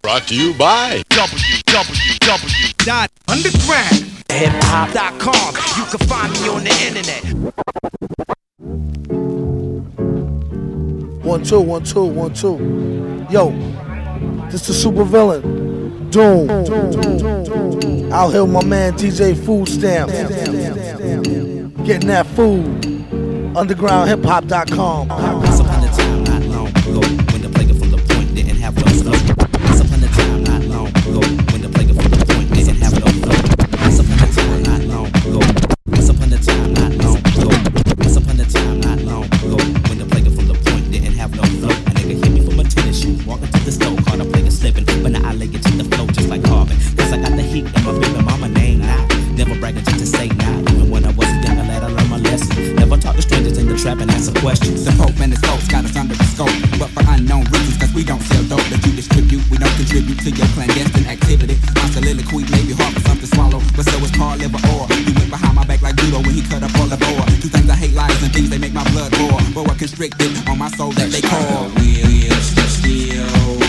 Brought to you by www.undergroundhiphop.com. You can find me on the internet. 1 2 1 2 1 2. Yo, this the super villain. Doom. Out here with my man DJ Food Stamp. Getting that food. Undergroundhiphop.com. Once upon a time not long ago, when the plague from the point didn't have no flow. Once upon a time not long ago, when the plague from the point didn't have no flow. Once upon a time not long ago. Once upon a time not long ago. Once upon a time not long ago, when the plague from the point didn't have no flow. A nigga hit me from a tennis shoe, walking to the stove, caught a plague slipping, but now I lay it to the flow just like carbon. Cause I got the heat and my baby mama name now. Never bragging just to say now. Even when I wasn't young, I let her learn my lesson. Never talk to strangers in the trap and answer questions. The Pope and his folks got us under the scope, but for unknown reasons, cause we don't sell dope that you distribute. We don't contribute to your clandestine activity. My soliloquy may be hard for some to swallow, but so is Paul Liver Or. You went behind my back like judo when he cut up all the board. Two things I hate, lies and things they make my blood roar. But we're constricted on my soul that they call wheels to steal.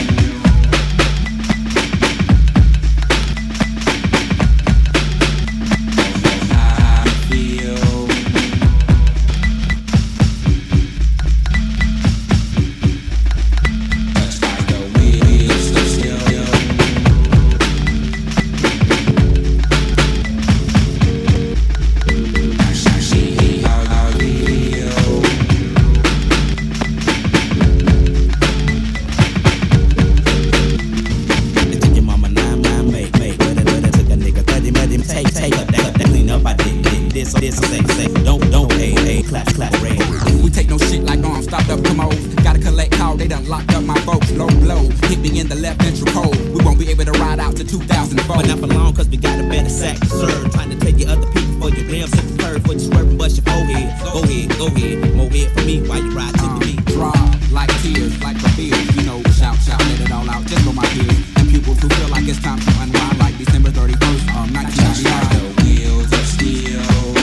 We take no shit like arms, stopped up tomorrow. Gotta collect call, they done locked up my folks. Low blow, hit me in the left ventricle. We won't be able to ride out to 2004. But not for long, cause we got a better sack to serve. Trying to take your other people for your damn simple curve. For you swerving, bust your forehead. Go ahead, more head for me while you ride to the beat. Draw like tears, like the fears. You know, shout, let it all out, just for my peers. And pupils who feel like it's time to unwind, like December 31st, 1999. The wheels of steel.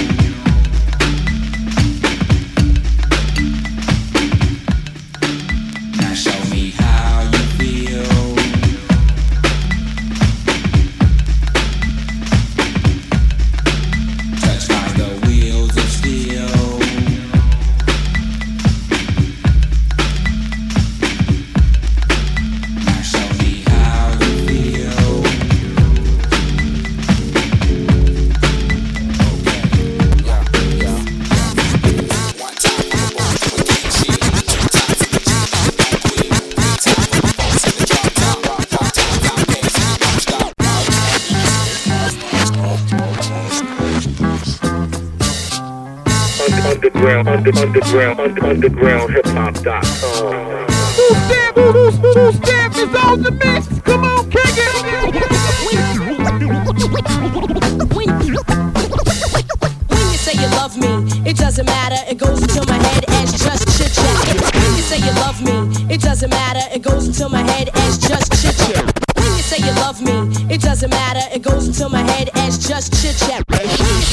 undergroundhiphop.com. Who stamp is on the mix? Come on, kick it! When you say you love me, it doesn't matter, it goes into my head as just chit-chat. When you say you love me, it doesn't matter, it goes into my head as just chit-chat. When you say you love me, it doesn't matter, it goes into my head as just chit-chat. When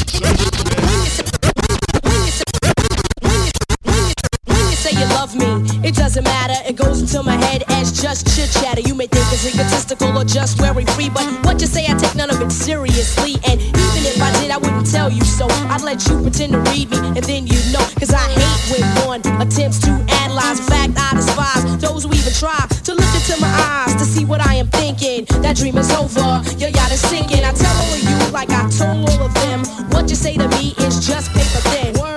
you say you love me, it doesn't matter, it goes into my head as just chit-chatter. You may think it's egotistical or just very free, but what you say, I take none of it seriously. And even if I did, I wouldn't tell you so. I'd let you pretend to read me, and then you know. Cause I hate when one attempts to analyze. In fact, I despise those who even try to look into my eyes to see what I am thinking. That dream is over, your yacht is sinking. I tell all of you like I told all of them. What you say to me is just paper thin. Word.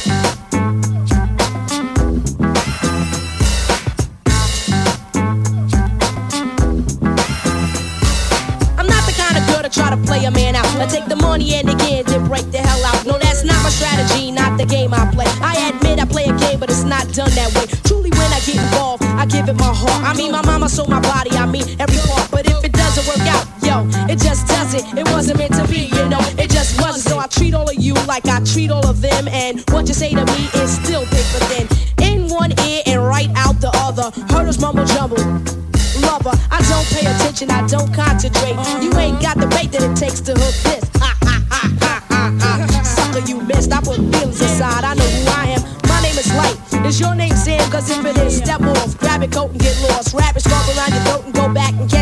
Try to play a man out. I take the money and again, then break the hell out. No, that's not my strategy, not the game I play. I admit I play a game, but it's not done that way. Truly, when I get involved, I give it my heart. I mean, my mama sold my body, I mean, every part. But if it doesn't work out, yo, it just doesn't. It wasn't meant to be, you know, it just wasn't. So I treat all of you like I treat all of them. And what you say to me is still paper thin. In one ear and right out the other. Hurdles mumble jumble. Lover, I don't pay attention, I don't concentrate. You ain't got the bait that it takes to hook this. Ha ha ha ha ha ha. Sucker, you missed. I put feelings aside. I know who I am. My name is Light. Is your name Sam? Cause if it is, step off, grab your coat and get lost. Wrap it, scarf around your throat and go back and catch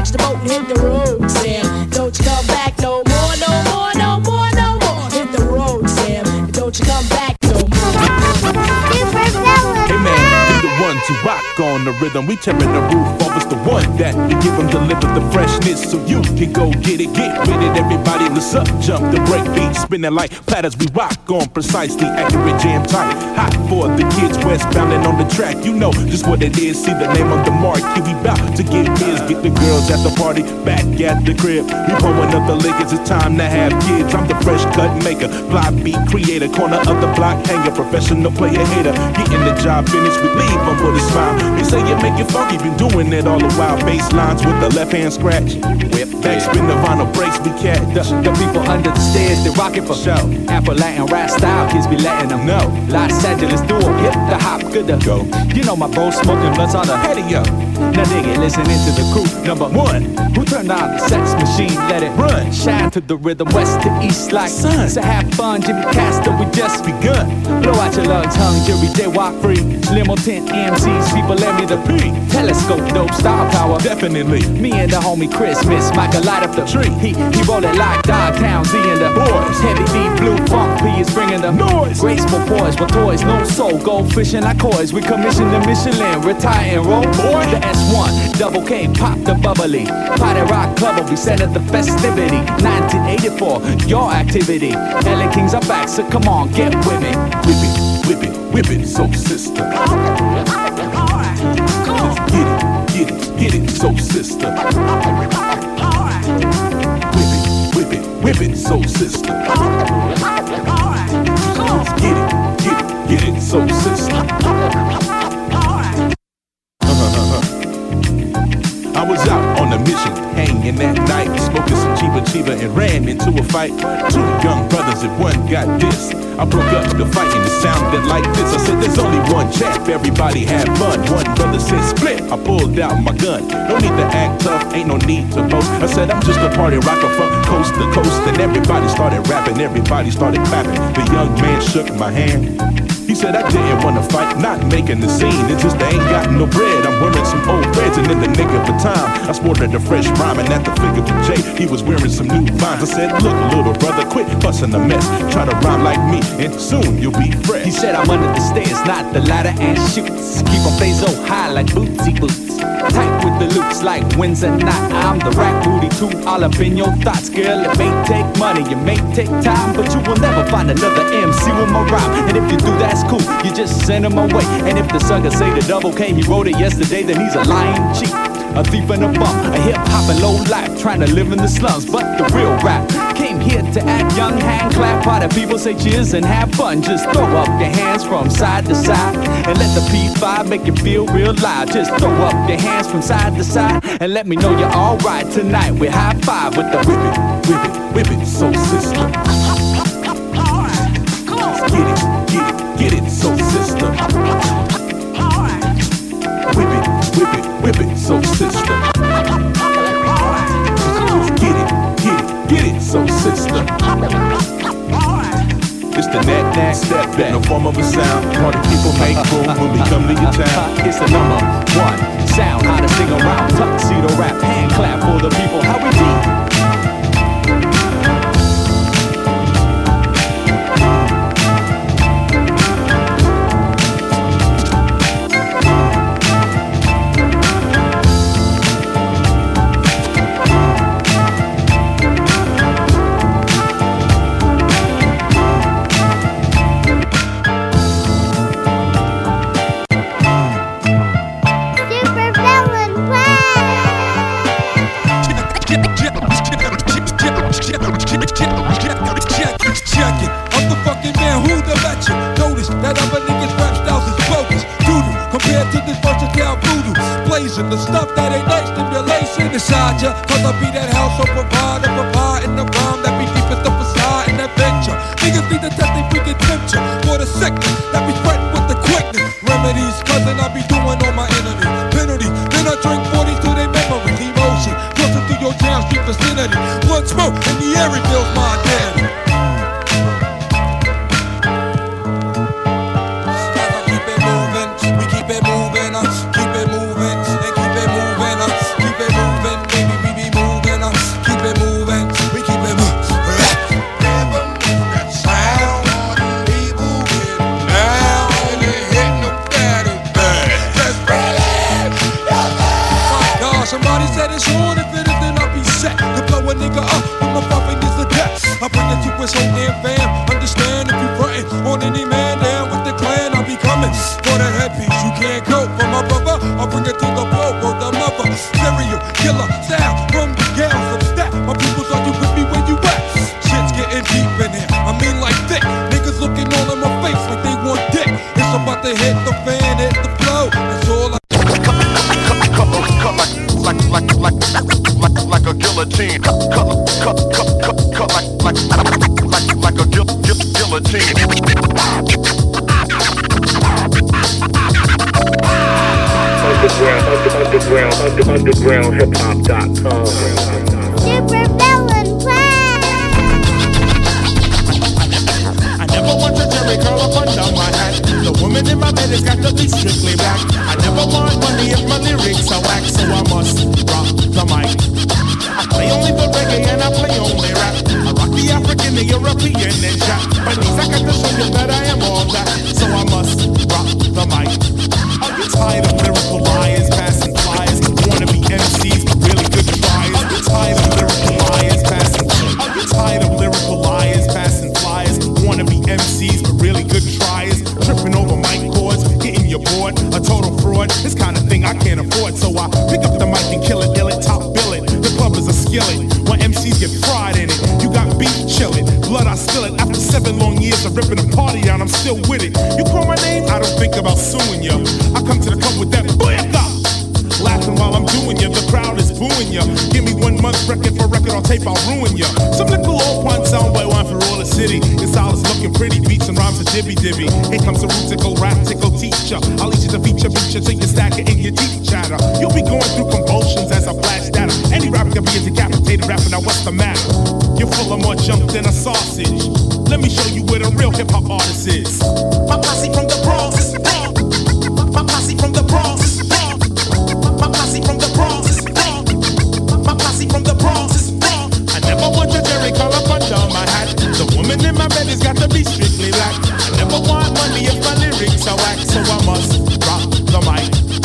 launch the boat and hit the road, Sam. Don't you come back no more, no more, no more, no more. Hit the road, Sam. And don't you come back no more. Hey man, we the ones who rock on the rhythm. We tearing the roof off. It's the one that we give them, deliver the freshness so you can go get it, get with it. Everybody, let's up, jump the break beat, spinning like platters. We rock on precisely, accurate, jam tight, hot for the kids westbound and on the track. You know just what it is. See the name on the marquee. We bout to get biz, get the girls at the party, back at the crib. We pulling up the liquors. It's time to have kids. I'm the fresh cut maker, fly beat creator, corner of the block hanger, professional player hater. Getting the job finished, we leave them with a smile. They say you make it funky, been doing it all the while. Bass lines with the left hand scratch, whip back, spin the vinyl breaks. We catch the people under the stairs, they rockin' for show. Afro Latin rap style, kids be letting them know. Los Angeles do it, hip the hop, good to go. You know my bro smoking blunts on the patio. Now dig it, listening to the crew number one, who turned on the sex machine, let it run. Shine to the rhythm, west to east like sun. So have fun, Jimmy Castor, we just begun. Blow out your lungs, hung, Jerry J, walk free. Limo tent MCs, people let me the P. Telescope, dope, star power, definitely. Me and the homie Chris, Miss Michael light up the tree. He roll it like Dogtown, Z and the boys. Heavy beat, blue funk, P is bringing the noise. Graceful poise with toys, no soul, gold fishing like coys. We commission the Michelin, retire and roll. Boy, the S1, double K, pop the bubbly. Party Rock Club will be set at the festivity. 1984, your activity. LA Kings are back, so come on, get with me. Whip it, whip it, whip it, soul sister. Just get it, soul sister. Whip it, soul sister. Just get it, soul sister. I was out on a mission, hanging that night, smoking some chiba and ran into a fight. Two young brothers and one got this. I broke up the fight and it sounded like this. I said there's only one champ, everybody have fun. One brother said split, I pulled out my gun. No need to act tough, ain't no need to boast. I said I'm just a party rocker from coast to coast. And everybody started rapping, everybody started clapping. The young man shook my hand. He said I didn't wanna fight, not making the scene. It's just I ain't got no bread. I'm wearing some old reds and in the nick of the time I sported a fresh rhyme and at the figure of J he was wearing some new vines. I said look little brother, quit busting a mess. Try to rhyme like me and soon you'll be fresh. He said I'm under the stairs, not the ladder and shoots. Keep on face so high like bootsy boots. Tight with the loops like Wednesday night. I'm the rap booty too, all up in your thoughts, girl. It may take money, it may take time, but you will never find another MC with my rhyme. And if you do, that's cool, you just send him away. And if the sucker say the double K, he wrote it yesterday, then he's a lying cheat. A thief and a bum, a hip-hop and low life, trying to live in the slums, but the real rap came here to act young, hand clap, party people say cheers and have fun. Just throw up your hands from side to side and let the P5 make you feel real loud. Just throw up your hands from side to side and let me know you're alright tonight. We high five with the whip it, soul sister. Get it, soul sister. Whip it, soul sister. Get it, soul sister. It's the knack step back in the form of a sound. Party people make room when we come to your town. It's the number one sound, how to sing around. Tuxedo rap, hand clap for the people. How we do? The stuff that ain't nice, stimulation inside ya. Cause I be that house so provide and provide in the rhyme that be deepest the facade and adventure. Niggas need to test they freaking temperature for the sickness that be spreading with the quickness. Remedies, cousin, I be doing on my enemies. Penalties, then I drink 40s to their memories. Emotion, closer to your town street vicinity. Blood smoke in the air reveals my identity. Keep it moving, baby. it's on, if it is, then I'll be set to blow a nigga up with my bumping is the death. I bring it to his whole damn fam. Understand if you frontin' on any man down with the clan, I'll be coming for the headpiece. You can't go for my brother. I'll bring it to the boat, the mother. Serial killer style from the gals of staff. My people thought you with me where you at. Shit's getting deep in here. I mean like thick. Niggas looking all in my face like they want dick. It's about to hit the fan, hit the flow. That's all I. Like a guillotine. Cut like a guillotine. Underground hip-hop.com. Super Villain Play. I never want a Jerry curl up under my hat. The woman in my bed has got to be strictly black. I never want money if my lyrics are whack, so I must rock the mic. I play only the reggae and I play only rap. I rock the African, the European, and Jack. But these I got to show you that I am all that, so I must rock the mic. Are you tired of lyrical liars passing flyers? Wanna be MCs, but really good tryers? Are you tired of lyrical liars passing? Are you tired of lyrical liars passing flyers? Wanna be MCs, but really good tryers? Tripping over mic cords, getting your board, a total fraud. This kind of thing I can't afford, so I pick up the mic and kill it, top bill it. The club is a skillet, when MCs get fried in it. You got beef, chill it, blood I spill it. After 7 long years of ripping a party down, I'm still with it. You call my name, I don't think about suing you. I come to the club with that booyaka, laughing while I'm doing ya. The crowd is booing ya. Give me 1 month record for record on tape, I'll ruin ya. Some little old one sound by one for all the city. This style is looking pretty, beats and rhymes are dibby. Here comes the rootical, rap-tickle teacher. I'll eat you the feature till you stack it in your teeth chatter. You'll be going through convulsions as I flash data. Any rapper can be a decapitated rapper, now what's the matter? You're full of more junk than a sausage. Let me show you where the real hip-hop artist is. My posse from the Bronx is wrong. My posse from the Bronx is wrong. My posse from the Bronx is wrong. My posse from the Bronx is wrong. I never want a Jerry curl up under my hat. The woman in my bed has got to be strictly black. I never want money if my lyrics are whack, so I must rock the mic.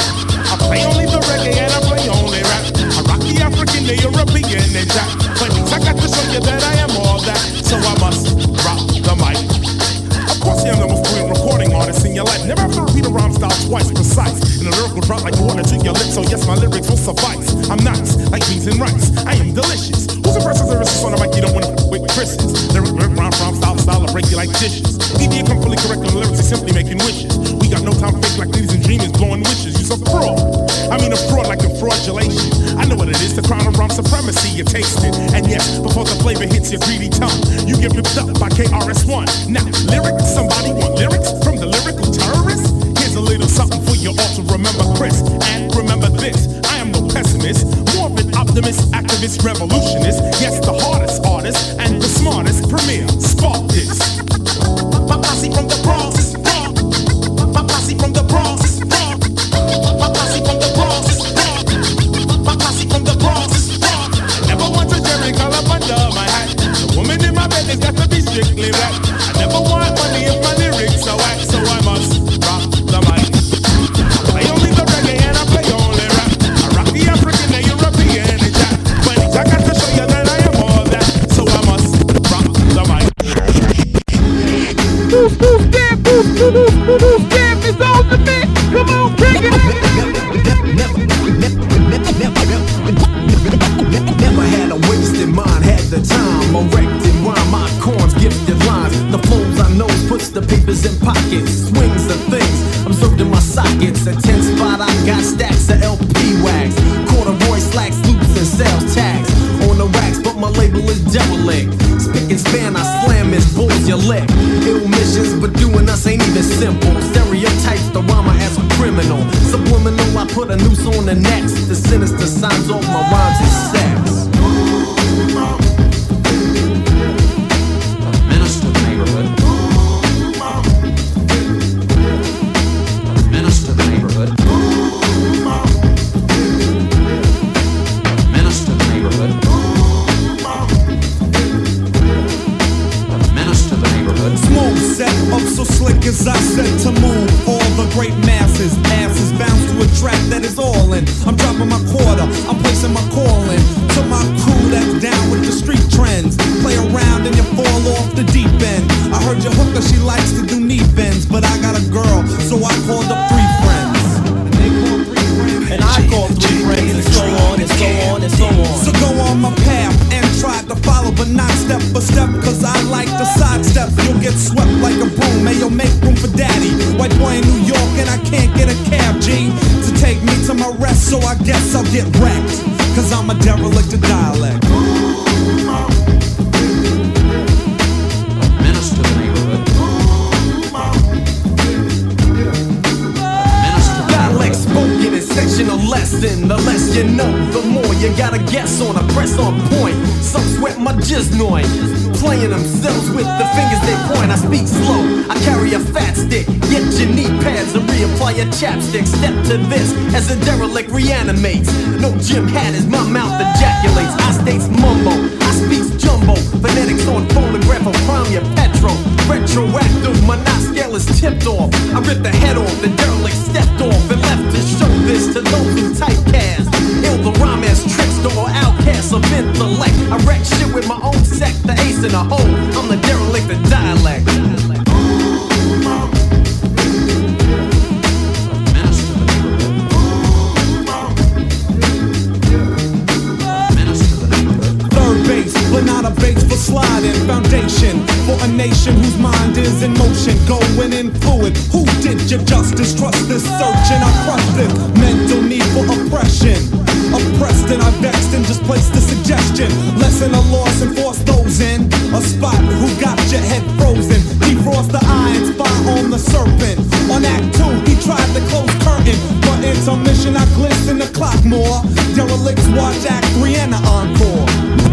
I play only the reggae and I play only rap. I rock the African, the European, and Jack. But I got to show you that I am all that, so I must rock the mic. Of course I am the most brilliant recording artist in your life. Never have to repeat a rhyme style twice precise. And the lyrical drop like water to your lips, so yes, my lyrics will suffice. I'm nice, like beans and rice. I am delicious. Who's the person that is on the mic you don't want to with Chris's? Lyric, rhyme, style, I break you like dishes. EDA come fully correct on the lyrics, he's simply making wishes. We got no time fake like ladies and dreamers blowing wishes. You're a fraud. I mean a fraud like a fraudulation. I know what it is, the crown of rhyme supremacy, you taste it. And yes, before the flavor hits your greedy tongue, you get ripped up by KRS-One. Now, lyrics, somebody want lyrics from the lyrical terrorist? Here's a little something for you all to remember, Chris. And remember this, I am no pessimist, more of an optimist, activist, revolutionist. Yes, the hardest artist and the smartest premier. Spark this. My posse from the Bronx is wrong. My posse from the Bronx is wrong. My posse from the Bronx is wrong. My posse from the Bronx is wrong. I never want a Jerry curl up under my hat. The woman in my bed has got to be strictly black. I never want money if my lyrics are whack, so I must rock the mic. I play only the reggae and I play only rap. I rock the African, the European, and Jack. But I got to show you that I am all that, so I must rock the mic. Boof, damn, it's all the man. Come on, bring it. Never had a wasted mind, had the time. Erected rhyme, my corns, gifted lines. The flows I know puts the papers in pockets. Swings the things, observed in my sockets. A 10 spot, I got stacks of LP wax. Corduroy slacks, loops, and sales tags. On the racks, but my label is derelict. Spick and span, I slam his balls, you lick. Ill missions, but doing us ain't even simple. Stereotypes the rhymer as a criminal. Subliminal, I put a noose on the next. The sinister signs off my rhymes and sex. Minister the neighborhood. Minister the neighborhood. Minister the neighborhood. Minister the neighborhood. Smooth set up so slick as I said to move all the great masses. Asses bounce to a track that is all in. I'm dropping my quarter, I'm placing my core calling to my crew that's down with the street trends. Play around and you fall off the deep end. I heard your hooker, she likes to do knee bends, but I got a girl, so I called up 3 friends. And I called 3 friends, and so on and so on and so on. So go on my path and try to follow, but not step for step, cause I like the sidestep. You'll get swept like a broom, may you'll make room for daddy. White boy in New York and I can't get a cab, G, to take me to my rest, so I guess I'll get wrecked, cause I'm a derelict of dialect. Menace to the neighborhood. Dialect spoken is sectional lesson. The less you know, the more you gotta guess on a press on point. Some sweat my jiznoid, playing themselves with the fingers they point. I speak slow, I carry a fat stick. Get your knee pads and reapply your chapstick. Step to this as a derelict reanimates. No Jim Hatters, my mouth ejaculates. I states mumbo, I speaks jumbo. Phonetics on phonograph of prime your petrol. Retroactive, my knot scale is tipped off. I ripped the head off, the derelict stepped off and left to show this to those who typecast. Ill the rhyme as trickster or outcast of intellect. I wreck shit with my own sect, the ace in a hole. I'm the derelict of dialect. But not a base for sliding. Foundation for a nation whose mind is in motion, going in fluid. Who did you justice? Trust this search and I crush this mental need for oppression. Oppressed and I vexed and just placed the suggestion. Lesson of loss and force those in a spot who got your head frozen. Defrost the iron spot on the serpent. On Act 2 he tried to close curtain, but intermission I glisten the clock more. Derelicts watch Act 3 and the encore.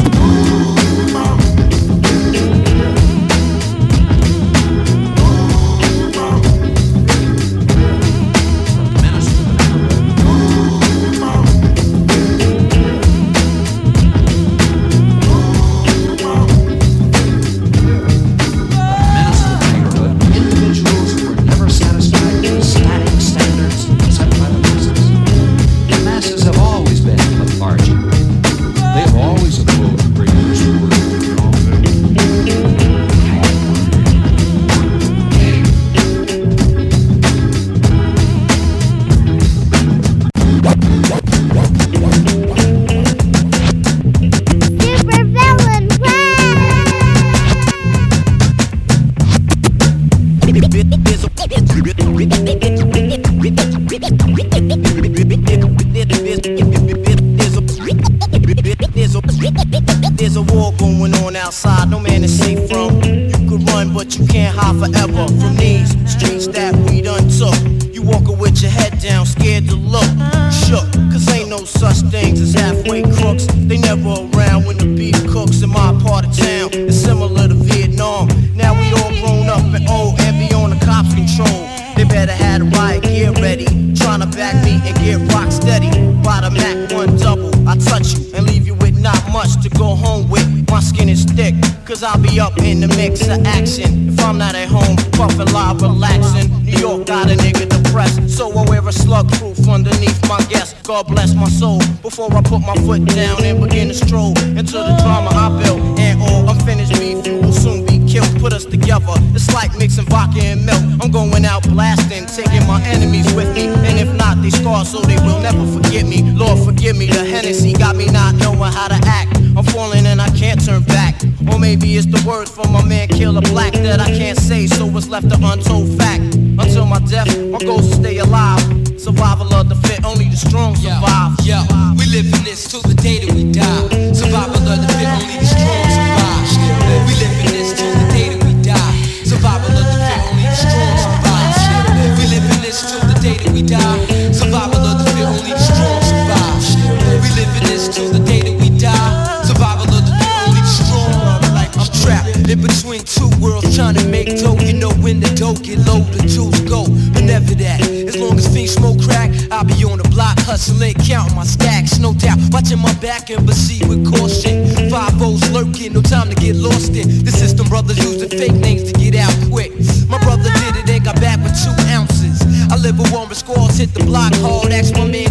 There's a war going on outside, no man is safe from. You could run, but you can't hide forever from these streets that we done took. You walking with your head down, scared to look, shook, cause ain't no such things as halfway crooks. They never around when the beef cooks in my part of town. It's similar to Vietnam. Now we all grown up and old and be on the cops' control. They better have the riot gear ready, tryna back me and get rock steady. By the Mac 1 double, I touch you and leave you with not much to go home with. My skin is thick, cause I'll be up in the mix of action. If I'm not at home, puffin' live, relaxing. New York got a nigga depressed, so I wear a slug proof underneath my guest. God bless my soul, before I put my foot down and begin to stroll into the drama I built. And all unfinished beef, you will soon be killed. Put us together, it's like mixing vodka and milk. I'm going out blasting, taking my enemies with me. And if not, they scar so they will never forget me. Lord forgive me, the Hennessy got me not knowing how to act. I'm falling and I can't turn back. Or maybe it's the words from my man Killer Black that I can't say, so it's left an untold fact. Until my death, my goal is to stay alive. Survival of the fit, only the strong survive. Yo, we live in this till the day that we die. Survival of the fit, only the strong survive. We live in this till the day that we die. Survival of the fit, only the strong survive. We live in this till the day that we die. Survival of the fit, only the strong survive. We live in this till the day that we die. Survival of the fit, only the strong. Like I'm trapped in between two worlds trying to make dough. You know when the dough get low, the juice go. But never that. As long as fiends smoke crack, I'll be on the block hustling, counting my stacks, no doubt. Watching my back and proceed with caution. 5-0's lurking, no time to get lost in. The system brothers using fake names to get out quick. My brother did it and got back with 2 ounces. I live with Warren Squalls, hit the block hard. Ask my man Twin when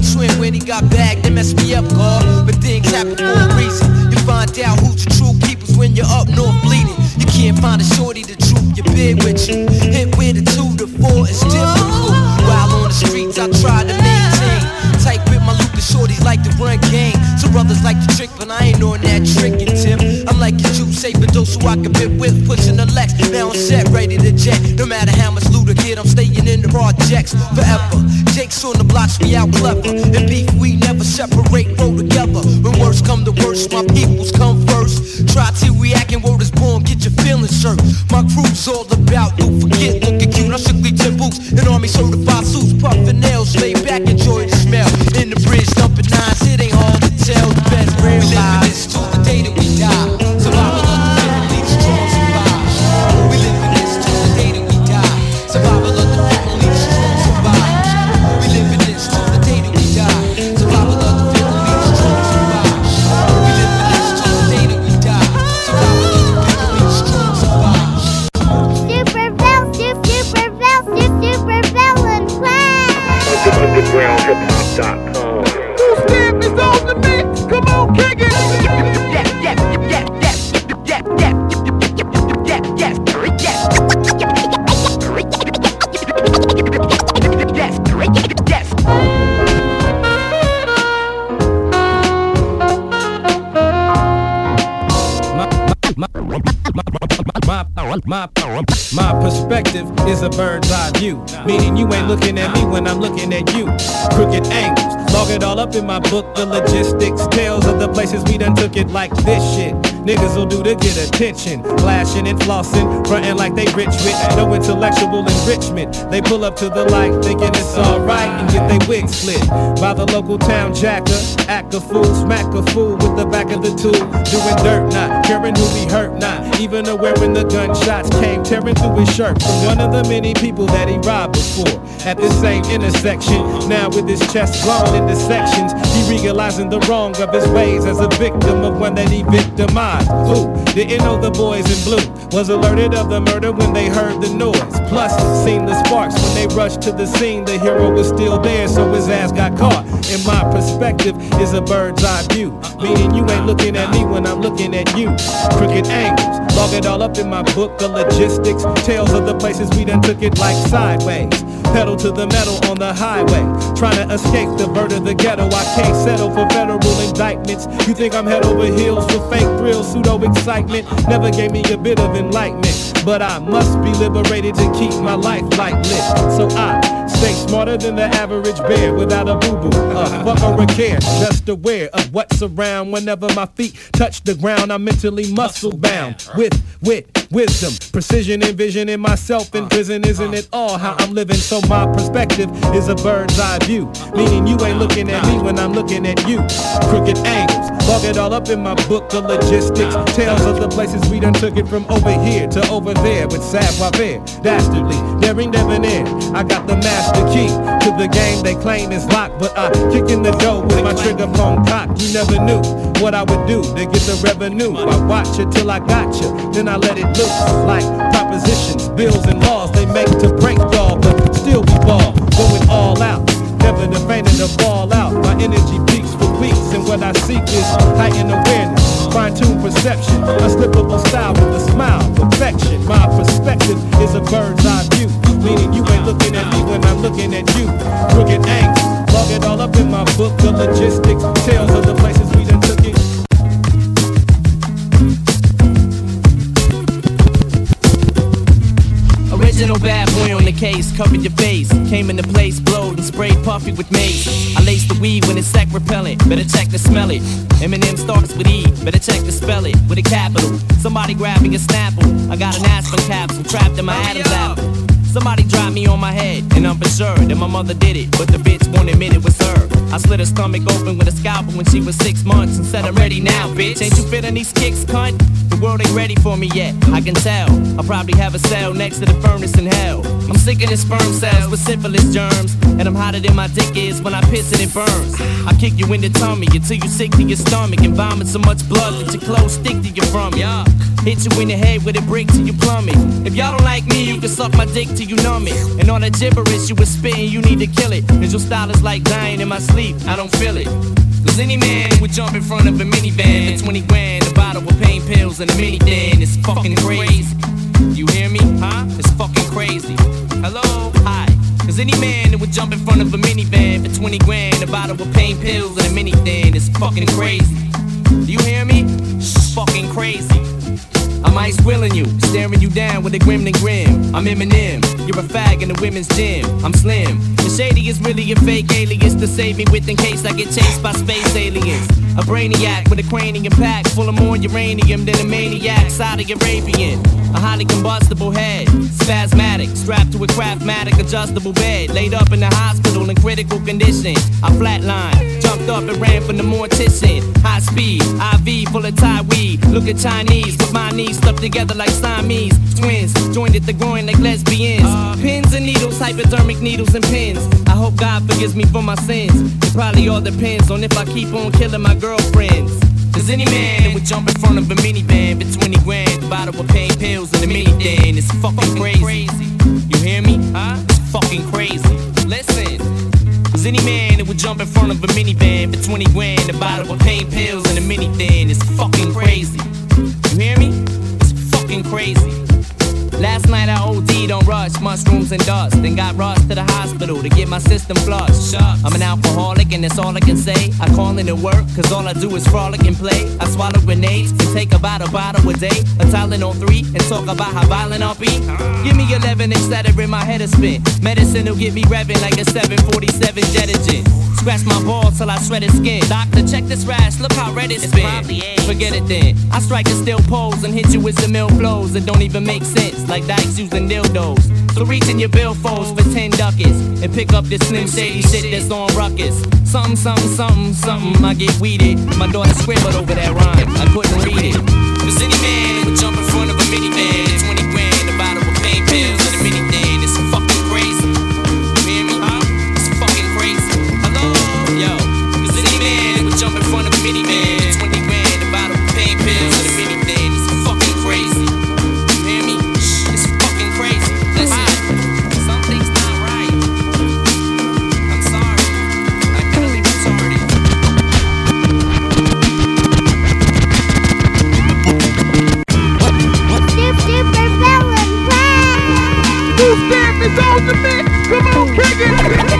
when he got bagged, they messed me up, God. But things happen for a reason. You find out who's the true keepers when you're up north bleeding. You can't find a shorty to troop your bed with you. Hit with a 2 to 4 is difficult. While on the streets, I try to maintain. Tight with my loot, the shorties like to run game. Some brothers like to trick, but I ain't on that trickin' tip. I'm like a juice, saving those so I can bit with, pushing the Lex. Now I'm set, ready to jet. No matter how much loot I get, I'm staying in the projects forever. Jake's on the blocks, we out clever. And beef, we never separate, roll together. When worst come to worst, my peoples come first. Try till we actin' word is born, get your feelings hurt. My crew's all about, don't forget, looking cute. I'm strictly 10 boots, and army certified suits, puffin' nails, lay back, enjoy the smell. In the bridge, dumping nines, it ain't hard to tell. The best real life. This till the day that we die. Survival of the fit, only the strong survive. We live in this till the day that we die. Survival of the fit, only the strong survive. We live in this till the day that we die. Survival of the fit, only the strong survive. We live in this till the day that we die. Survival of the fit, only the strong survive. UndergroundHipHop.com. Who's stamp is on the mix? Come on, kick it! My perspective is a bird's eye view, meaning you ain't looking at me when I'm looking at you. Crooked angles, log it all up in my book, the logistics, tales of the places we done took it like this shit. Niggas will do to get attention, flashing and flossing, frontin' like they rich with no intellectual enrichment. They pull up to the light thinking it's alright and get they wig split by the local town jacker. Act a fool, smack a fool with the back of the tool, doing dirt, not caring who we hurt, not even aware when the gunshots came tearing through his shirt from one of the many people that he robbed before. At this same intersection, now with his chest blown into sections, he realizing the wrong of his ways as a victim of one that he victimized. Who didn't know the boys in blue was alerted of the murder when they heard the noise. Plus, seen the sparks when they rushed to the scene. The hero was still there, so his ass got caught. In my perspective is a bird's eye view, meaning you ain't looking at me when I'm looking at you. Crooked angles, log it all up in my book, the logistics, tales of the places we done took it like sideways. Pedal to the metal on the highway, trying to escape the bird of the ghetto. I can't settle for federal indictments. You think I'm head over heels for fake thrills, pseudo excitement? Never gave me a bit of enlightenment, but I must be liberated to keep my life light lit. So I stay smarter than the average bear without a boo-boo, fuck or a care, just aware of what's around. Whenever my feet touch the ground, I'm mentally muscle bound with wisdom, precision and vision in myself. In prison, isn't it all how I'm living? So my perspective is a bird's eye view, meaning you ain't looking at me when I'm looking at you. Crooked angles, log it all up in my book, the logistics, tales of the places we done took it from over here to over there with savoir-faire, dastardly, daring debonair. I got the master key to the game they claim is locked, but I kick in the door with my trigger phone cocked. You never knew what I would do to get the revenue. I watch it till I got you, then I let it loose like propositions, bills and laws they make to break y'all, but still we ball, going all out, never the fainting to fall out. My energy peaks for weeks, and what I seek is heightened awareness, fine-tuned perception, unslipable style with a smile, perfection. My perspective is a bird's eye view, meaning you ain't looking at me when I'm looking at you. Crooked angles, log it all up in my book, the logistics, tales of the places we done took it. Original bad boy on the case, covered your face. Came into place, blowed and sprayed puffy with mace. I laced the weed when it's sack repellent, better check to smell it. Eminem starts with E, better check to spell it with a capital. Somebody grabbing a Snapple, I got an aspirin capsule trapped in my Adam's apple. Somebody dropped me on my head, and I'm for sure that my mother did it, but the bitch won't admit it was her. I slit her stomach open with a scalpel when she was 6 months and said, I'm ready now, bitch. Ain't you fit in these kicks, cunt? The world ain't ready for me yet. I can tell. I'll probably have a cell next to the furnace in hell. I'm sick of the sperm cells with syphilis germs, and I'm hotter than my dick is when I piss and it burns. I kick you in the tummy until you sick to your stomach and vomit so much blood that your clothes stick to your from it. Hit you in the head with a brick till you plummet. If y'all don't like me, you can suck my dick till you numb it. And all that gibberish you was spitting, you need to kill it. Cause your style is like dying in my sleep, I don't feel it. Cause any man would jump in front of a minivan for 20 grand, a bottle of pain pills and a mini dan. It's fucking crazy. You hear me? Huh? It's fucking crazy. Hello? Hi. Cause any man that would jump in front of a minivan for 20 grand, a bottle of pain pills and a mini dan. It's fucking crazy. Do you hear me? It's fucking crazy. I'm ice grilling you, staring you down with a gremlin grim. I'm Eminem, you're a fag in the women's gym. I'm Slim. The shady is really a fake alias to save me with in case I get chased by space aliens. A brainiac with a cranium pack full of more uranium than a maniac Saudi Arabian. A highly combustible head, spasmatic, strapped to a Craftmatic adjustable bed, laid up in the hospital in critical condition. I flatlined, jumped up and ran from the mortician. High speed, IV full of Thai weed. Look at Chinese with my knees stuck together like Siamese twins, joined at the groin like lesbians. Pins and needles, hypodermic needles and pins. I hope God forgives me for my sins. It probably all depends on if I keep on killing my girlfriends. Cause any man that would jump in front of a minivan for 20 grand, a bottle of pain pills and a mini dan. It's fucking crazy. You hear me? Huh? It's fucking crazy. Listen. Cause any man that would jump in front of a minivan for 20 grand, a bottle of pain pills and a mini dan. It's fucking crazy. You hear me? It's fucking crazy. Last night I OD'd on rush, mushrooms and dust, then got rushed to the hospital to get my system flushed. I'm an alcoholic and that's all I can say. I call in to work cause all I do is frolic and play. I swallow grenades and take about a bottle a day, a Tylenol 3 and talk about how violent I'll be. Give me 11 instead of in my head a spin. Medicine will get me revving like a 747 jet engine. Scratch my balls till I shred his skin. Doctor, check this rash, look how red it's been. Forget it then. I strike a steel pose and hit you with some ill blows that don't even make sense, like dykes using dildos. So reach in your billfolds for 10 ducats and pick up this Slim Shady shit that's on ruckus. Something, something, something, something, I get weeded. My daughter scribbled over that rhyme, I couldn't read it. Cause any man would jump in front of a minivan, 20 grand, a bottle of pain pills and a minivan. It's fucking crazy. You hear me? Huh? It's fucking crazy. Hello? Yo. Cause any man would jump in front of a minivan, 20 grand, a bottle of pain pills and a minivan. It's fucking crazy. You hear me? It's fucking crazy. Listen. Something's not right. I'm sorry. I'm mentally retarded. Super Villain Plan. Who's stamp is on the mix? Come on, kick it.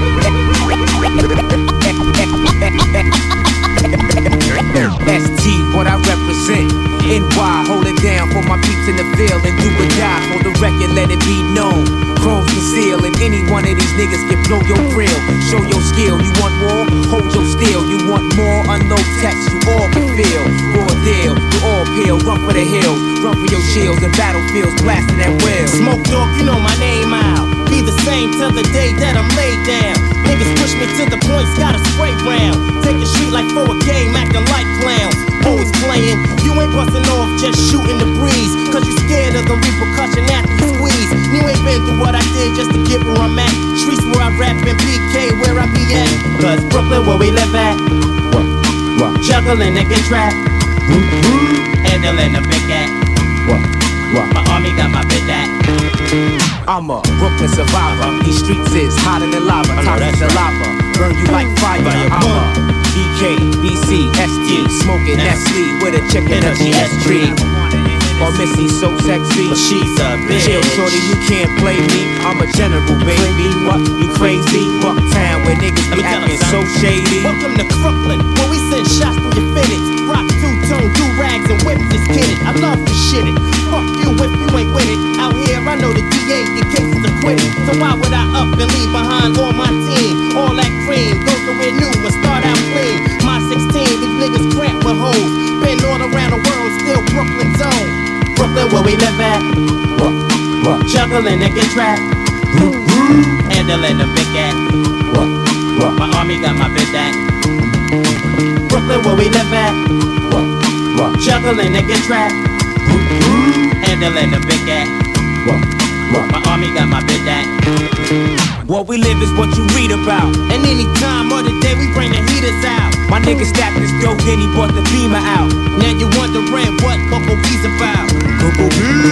ST, what I represent. NY, hold it down for my peeps in the field and do or die for the record, let it be known. Chrome's conceal, and any one of these niggas can blow your grill. Show your skill, you want more? Hold your steel. You want more? Unload text, you all can feel. Raw deal, you all peel, run for the hills, run for your shields and battlefields, blasting that wheel. Smoke dog, you know my name out. Be the same till the day that I'm laid down. Niggas push me to the points, got a spray round. Take a street like for a game, acting like clowns. Always playing, you ain't busting off, just shooting the breeze. Cause you scared of the repercussion after you squeeze. You ain't been through what I did just to get where I'm at. Streets where I rap and PK where I be at. Cause Brooklyn where we live at. What? Juggling and get trapped. Handling a big cat. What? My army got my bid at. I'm a Brooklyn survivor. These streets is hotter than lava. Toxic saliva, burn you like fire. I'm a BK, BC, ST, smoking Nestle with a chicken and a GS tree. Or Missy so sexy, but she's a bitch. Chill, shorty, you can't play me. I'm a general, baby. What? You crazy? Bucktown where niggas be acting so shady. Welcome to Brooklyn, where we send shots through your fitteds. Rock two-tone, do-rags and whip this kidded. I love to shit it. Fuck you if you ain't with it. Out here, I know the DA in cases acquitted. So why would I up and leave behind all my team? All that cream, go somewhere new and start out clean. My 16, these niggas cramped with hoes. Been all around the world, still Brooklyn zone. Brooklyn where we live at. What? Juggling and get trapped. Handling the big cat. What? My army got my bid at. Brooklyn where we live at. What? Juggling and get trapped. Handling the big at. My army got my big at. What we live is what you read about. And any time of the day we bring the heaters out. My nigga stacked this dope, then he brought the Beamer out. Now you wondering what Coco B's about. Coco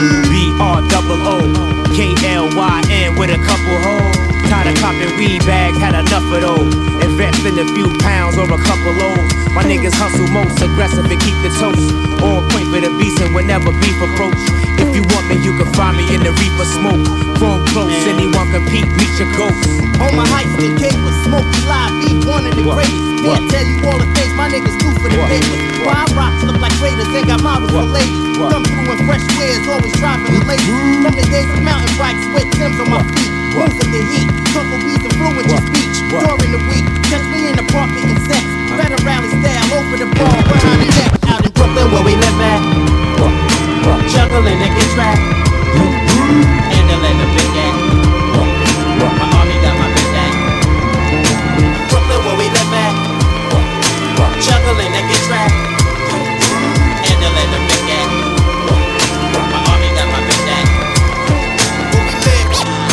B-R-O-O-K-L-Y-N with a couple hoes. Tired of copping weed bags, had enough of those. Invest in a few pounds or a couple loads. My niggas hustle most aggressive and keep the toast on point for the beast and whenever beef approach. If you want me, you can find me in the reaper smoke. Chrome close, anyone compete, meet your ghost. On my high school caper, Smokey Live, be one of the greatest. Can't tell you all the things my niggas do for the papers. Why I rock look like raiders, they got models for ladies. Come through in fresh wares, always driving the ladies. From the days of mountain bikes with Timbs on my feet. Moving the heat, Coco B's influence your speech. During the week, catch me in the park getting sex. Better rally style, over the bar, behind the neck. Out in Brooklyn where we live at. Juggling and get trapped. Handling the big at. My army got my big at. Brooklyn where we live at. Juggling and get trapped. Handling the big at. My army got my big at. Where we live.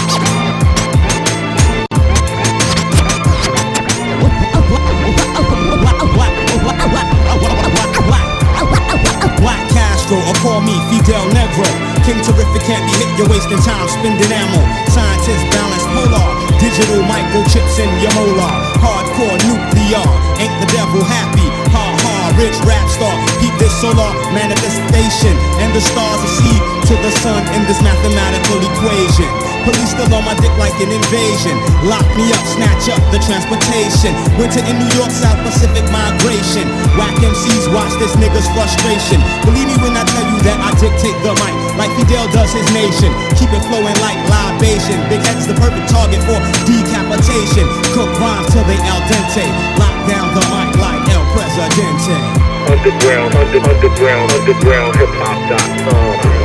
Black Castro, or call me Fidel Negro. King Terrific can't be hit, you're wasting time spending ammo. Scientists balance polar, digital microchips in your molar. Hardcore nuclear, ain't the devil happy? Ha ha, rich rap star, keep this solar manifestation. And the stars are seed to the sun in this mathematical equation. Police still on my dick like an invasion. Lock me up, snatch up the transportation. Winter in New York, South Pacific migration. Whack MCs, watch this nigga's frustration. Believe me when I tell you that I dictate the mic like Fidel does his nation. Keep it flowing like libation. Big X's the perfect target for decapitation. Cook rhymes till they al dente. Lock down the mic like El Presidente. Underground hip-hop.com.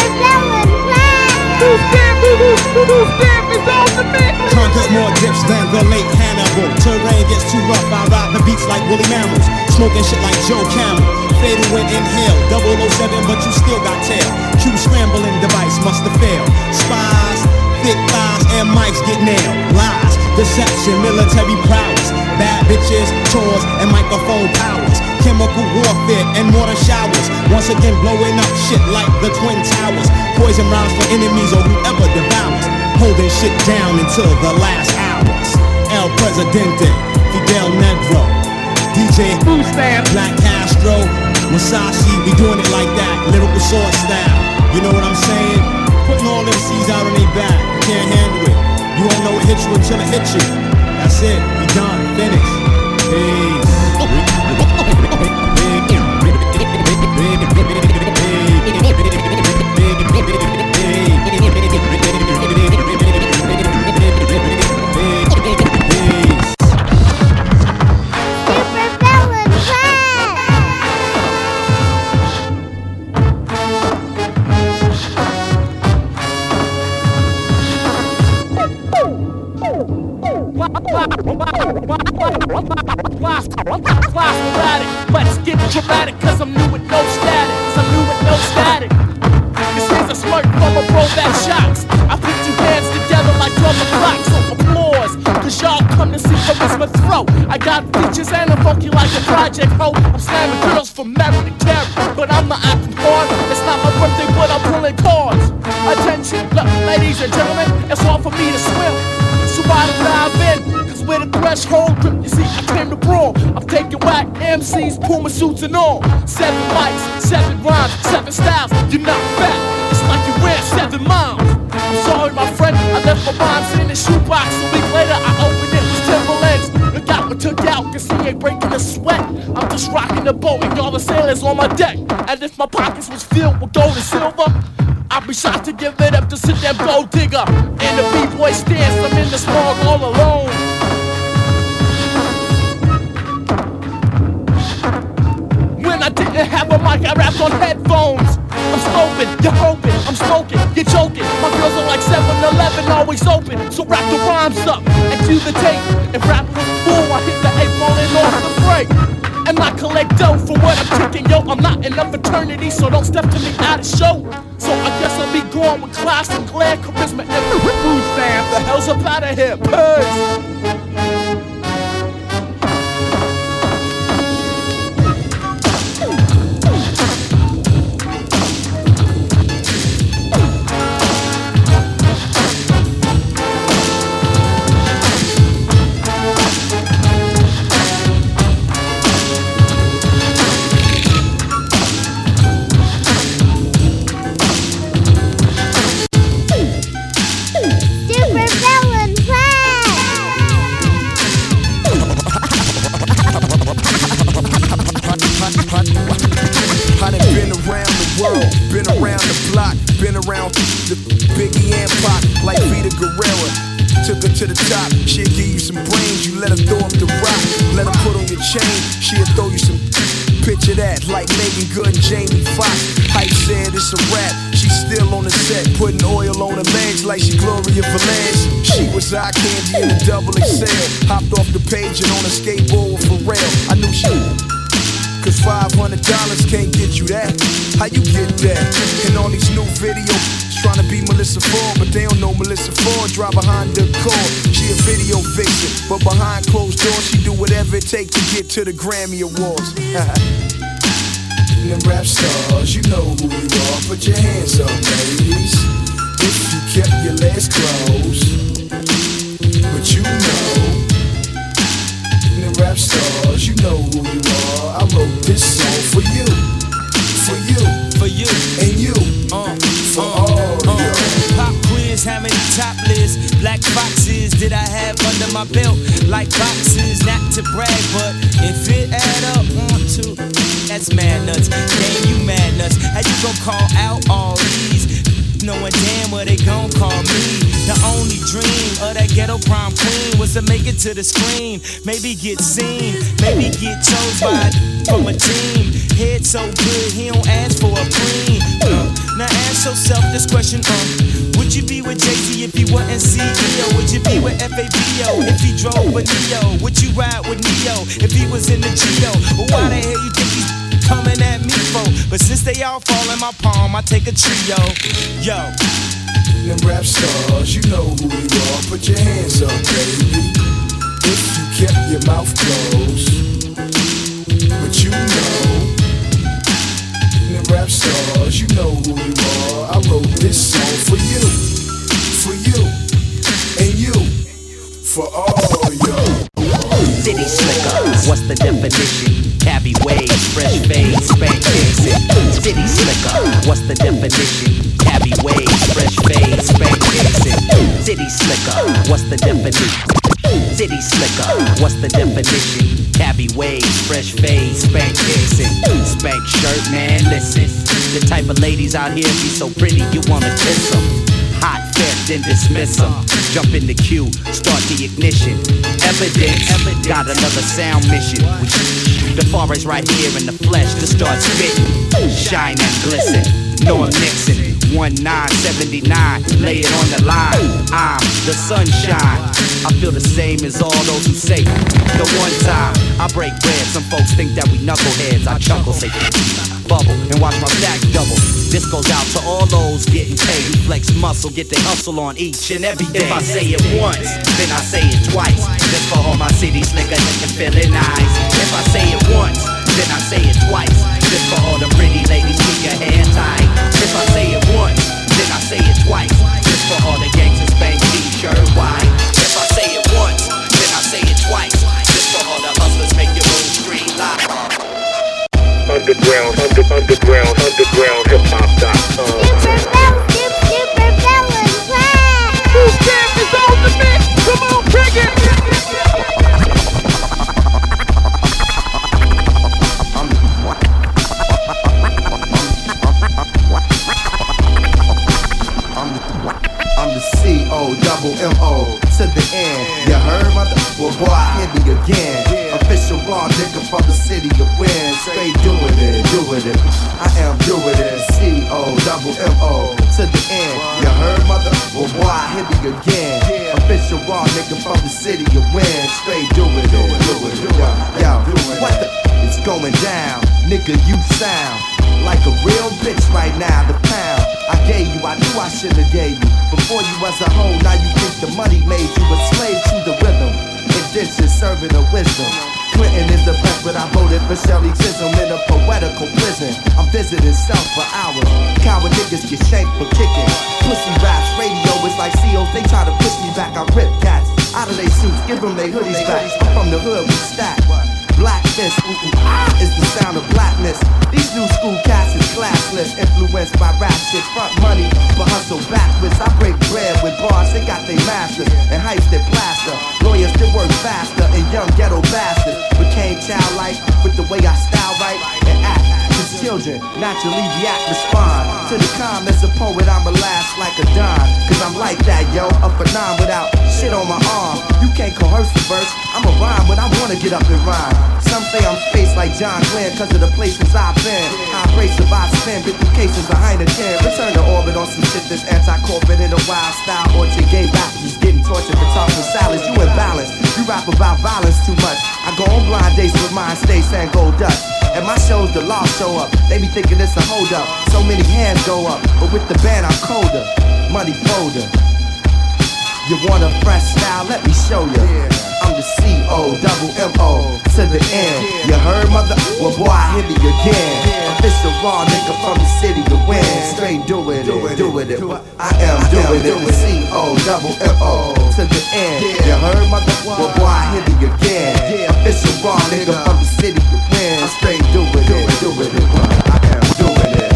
Conquer more dips than the late Hannibal. Terrain gets too rough, I ride the beats like woolly mammals. Smoking shit like Joe Camel. Fatal and inhale, 007 but you still got tail. Q scrambling device must have failed. Spies, thick thighs and mics get nailed. Lies, deception, military prowess. Bad bitches, tours and microphone powers. Chemical warfare and water showers. Once again blowing up shit like the Twin Towers. Poison rounds for enemies or whoever devours. Holding shit down until the last hours. El Presidente, Fidel Negro, DJ Food Stamp, Black Castro, Masashi, we doing it like that, lyrical sword style. You know what I'm saying? Putting all them C's out on their back, you can't handle it. You won't know it hit you until it hits you. That's it, we done, finished. Peace. Let's get dramatic, cause I'm new with no static. This is a smirk from a bro that shocks. I put two hands together like drummer clocks. So applause, cause y'all come to see charisma throw. I got features and I'm funky like a project hoe. I'm slamming girls from Mary to Carrie, but I'm not acting hard. It's not my birthday, but I'm pulling cards. Attention, look, ladies and gentlemen, it's hard for me to swim, so I dive in. With a threshold grip, you see, I came to brawl. I'm taking whack MCs, Puma suits and all. 7 mics, 7 rhymes, 7 styles. You're not fat, it's like you ran 7 miles. I'm sorry, my friend, I left my rhymes in the shoebox. A week later, I opened it with Timberlands. Look out, what took out, cause he ain't breaking a sweat. I'm just rocking the boat and all the sailors on my deck. And if my pockets was filled with gold and silver, I'd be shocked to give it up to sit that gold digger. In the B-boy stance, I'm in the smog all alone. I didn't have a mic, I rapped on headphones. I'm scoping, you're hoping, I'm smoking, you're joking. My girls are like 7-Eleven, always open. So wrap the rhymes up and do the tape. If rapping was cool, I hit the 8 falling off the break. and I collect dough for what I'm kicking. Yo, I'm not in a fraternity, so don't step to me out of show. So I guess I'll be going with class and glare, charisma, and food stamp. The hell's up out of here, peace. To the top, she'll give you some brains, you let her throw up the rock. Let her put on your chain, she'll throw you some. Picture that, like Megan Good and Jamie Foxx. Hype said it's a rap, she's still on the set, putting oil on her legs like she Gloria Velez. She was eye candy in a double XL, hopped off the page and on a skateboard with Pharrell. I knew she, cause $500 can't get you that. How you get that? And all these new videos trying to be Melissa Ford, but they don't know Melissa Ford. Drive behind the core. She a video vixen, but behind closed doors, she do whatever it takes to get to the Grammy Awards. Them rap stars, you know who you are. Put your hands up, ladies. If you kept your legs closed, but you know. Them rap stars, you know who you are. I wrote this song for you, for you, for you, and you. For all you. Pop quiz, how many top lists? Black boxes did I have under my belt? Like boxes, not to brag, but if it add up, 1, 2, that's mad nuts. Damn, you mad nuts. How you gon' call out all these? Knowing damn what they gon' call me. The only dream of that ghetto prom queen was to make it to the screen. Maybe get seen, maybe get chose by from a team. Head so good, he don't ask for a cream. Now ask yourself this question, would you be with Jay-Z if he wasn't CEO? Would you be with FABO if he drove a Neo? Would you ride with Neo if he was in the Geo? Well, why the hell you think he's coming at me for? But since they all fall in my palm, I take a trio. Yo. Them rap stars, you know who you are. Put your hands up, baby. If you kept your mouth closed, but you know. Them rap stars, you know who you are. I wrote this song for you, and you, for all you. City slicker, what's the definition? Cabby waves, fresh fades, spank kicks. City slicker, what's the definition? Cabby waves, fresh fades, spank kicks. City slicker, what's the definition? City slicker, what's the definition? Cabby waves, fresh fades, spank kicks. Spank shirt, man, listen. The type of ladies out here be so pretty you wanna kiss them. Hot, fair, then dismiss them. Jump in the queue, start the ignition. Evidence, got another sound mission. The forest right here in the flesh to start spitting. Shine and glisten, Norm Nixon, 1979, lay it on the line. I'm the sunshine. I feel the same as all those who say the one time I break bread. Some folks think that we knuckleheads. I chuckle, say bubble, and watch my stack double. This goes out to all those getting paid. Who flex muscle, get their hustle on each and every day. If I say it once, then I say it twice. Just for all my city slickers and feeling nice. If I say it once, then I say it twice. Just for all the pretty ladies, keep your hair tight. If I say it once, then I say it twice. Just for all the gangsters, bang t-shirt white. If I say it once, then I say it twice. Just for all the hustlers, make your own screen live. Underground hip-hop.com. Who's camp is on the mix? Come on, bring it! I'm the C-O-double-M-O to the end. You heard, mother? Well, boy, I hit me again. Official raw nigga from the city of Wind. Straight doing it. I am doing it. C-O-double-M-O to the end. You heard, mother? Well, boy, here we again. Official raw nigga from the city of Win. Straight do it. Yo, what the? It's going down. Nigga, you sound like a real bitch right now. The pound I gave you, I knew I should've gave you. Before you was a hoe, now you think the money made you a slave to the rhythm. Indention serving a wisdom. Clinton is the best, but I voted for Shelley Chisholm in a poetical prison. I'm visiting South for hours. Coward niggas get shanked for kicking. Pussy raps, radio is like seals. They try to push me back, I rip cats out of they suits, give them they hoodies back. I'm from the hood, we stack. Black fist, is the sound of blackness. These new school cats is classless, influenced by rap shit. Front money, but hustle backwards. I break bread with bars, they got they masters. And heights that plaster. Lawyers that work faster, and young ghetto bastards became childlike with the way I style right and act. Cause children naturally react, respond to the calm. As a poet, I'ma last like a dime. Cause I'm like that, yo, up a nine without shit on my arm. You can't coerce the verse, I'ma rhyme when I wanna get up and rhyme. Some say I'm spaced like John Glenn cause of the places I've been. High abrasive I've spent, been through cases of Heineken. Return to orbit on some shit that's anti-corporate in a wild style. Orchard gay rappers is getting tortured for talking salads. You imbalanced, you rap about violence too much. I go on blind dates with mine, stay saying gold dust. At my shows, the law show up. They be thinking it's a hold up. So many hands go up, but with the band I'm colder. Money folder. You want a fresh style? Let me show you. I'm the C-O-double-M-O to the end. You heard, mother? Well, boy, I hit me again. Official raw nigga from the city to win. Straight do it. I am doing it. C-O-double-M-O to the end. You heard, mother? Well, boy, I hit me again. Official raw nigga from the city to win. Straight do it. I am doing it.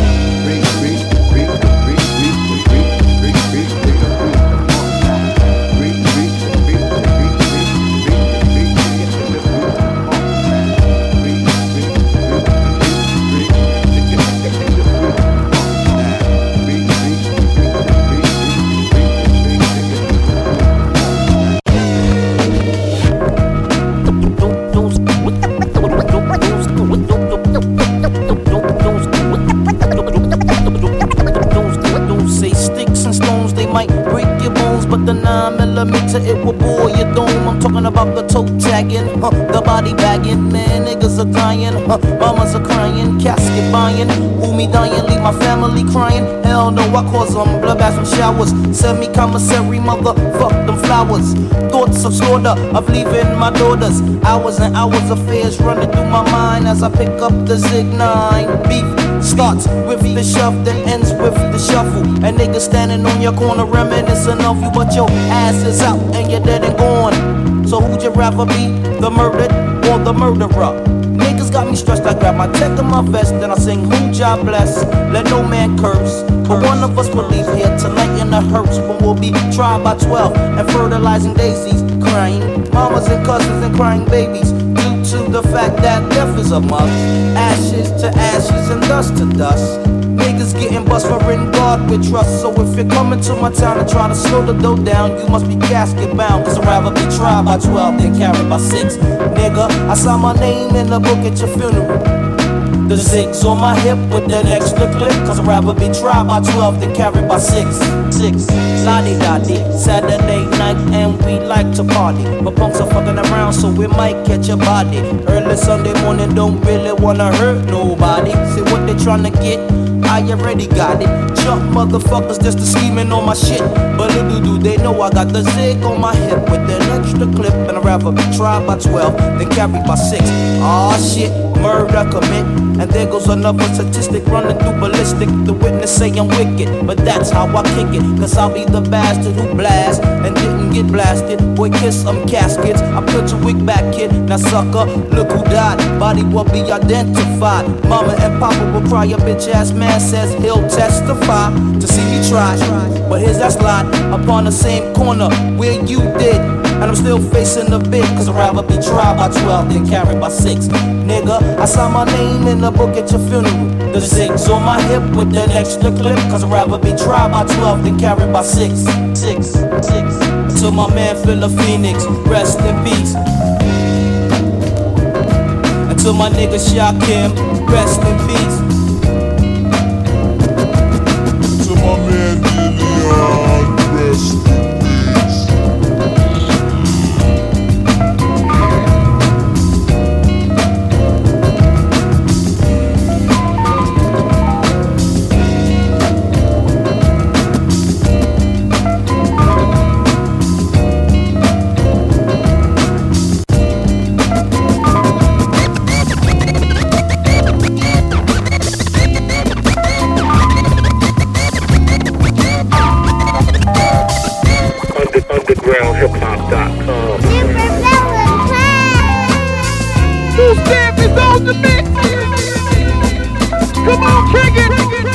But the 9mm, it will bore your dome. I'm talking about the toe tagging, the body bagging. Man, niggas are dying, mamas are crying, casket buying. Who me dying, leave my family crying. Hell no, I cause them bloodbaths and showers. Semi-commissary, fuck them flowers. Thoughts of slaughter, of leaving my daughters. Hours and hours of fears running through my mind as I pick up the Zig 9. Beef starts with the shove, then ends with the shuffle. And niggas standing on your corner reminiscing of you, but your ass is out and you're dead and gone. So who'd you rather be, the murdered or the murderer? Niggas got me stressed, I grab my tech and my vest, then I sing who job bless, let no man curse. But one of us will leave here tonight in the hearse, when we'll be tried by 12 and fertilizing daisies, crying mamas and cousins and crying babies. To the fact that death is a must. Ashes to ashes and dust to dust. Niggas getting bust for in God with trust. So if you're coming to my town and trying to slow the dough down, you must be casket bound. Cause I'd rather be tried by 12 than carried by 6. Nigga, I saw my name in the book at your funeral. The 6 on my hip with that extra clip. Cause I'd rather be tried by 12 than carried by 6. La-di-da-di, Saturday night and we like to party. But punks are fucking around so we might catch a body. Early Sunday morning don't really wanna hurt nobody. See what they tryna get, I already got it. Jump motherfuckers just to scheming on my shit. But little do they know I got the Zig on my hip with an extra clip. And I'd rather be tried by 12 than carried by 6. Aw shit, murder commit. And there goes another statistic running through ballistic. The witness say I'm wicked, but that's how I kick it. Cause I'll be the bastard who blast and didn't get blasted. Boy, kiss some caskets, I put your wig back, kid. Now sucker, look who died. Body will be identified. Mama and papa will cry, your bitch ass man says he'll testify to see me try. But here's that slide upon the same corner where you did. And I'm still facing the big, cause I'd rather be tried by 12 than carried by 6. Nigga, I saw my name in the book at your funeral. The 6 on my hip with that extra clip, cause I'd rather be tried by 12 than carried by 6. To my man Phil Phoenix, rest in peace. And to my nigga Shakim, rest in peace. To my man Come on, kick it.